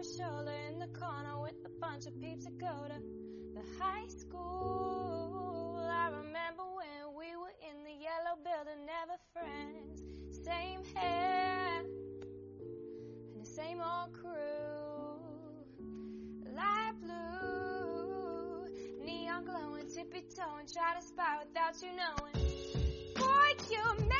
his shoulder in the corner with a bunch of peeps that go to the high school. I remember when we were in the yellow building, never friends. Same hair and the same old crew. Light blue, neon glowing, tippy-toeing, try to spy without you knowing. Boy, you